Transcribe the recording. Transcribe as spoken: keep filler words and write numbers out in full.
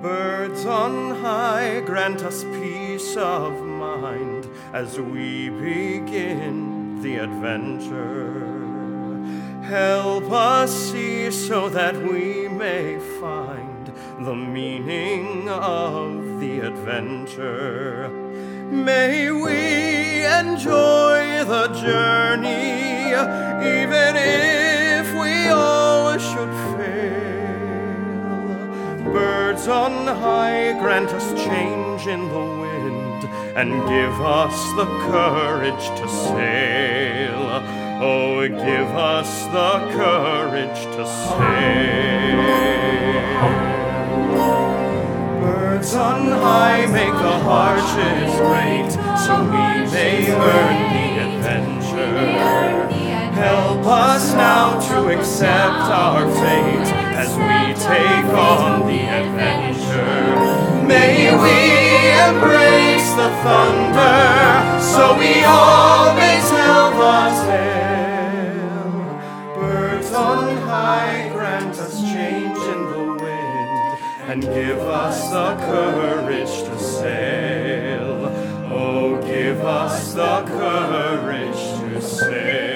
Birds on high, grant us peace of mind as we begin the adventure. Help us see so that we may find the meaning of the adventure. May we enjoy the journey, even if we all should fail. Birds on high, grant us change in the wind, and give us the courage to sail. Oh, give us the courage to sail. Birds on high, make the hardships great, so we may earn the adventure. Help us now to accept our fate as we take on the adventure. May we embrace the thunder, so we all may tell the tale. Birds on high, grant us change in the wind, and give us the courage to sail. Oh, give us the courage to sail.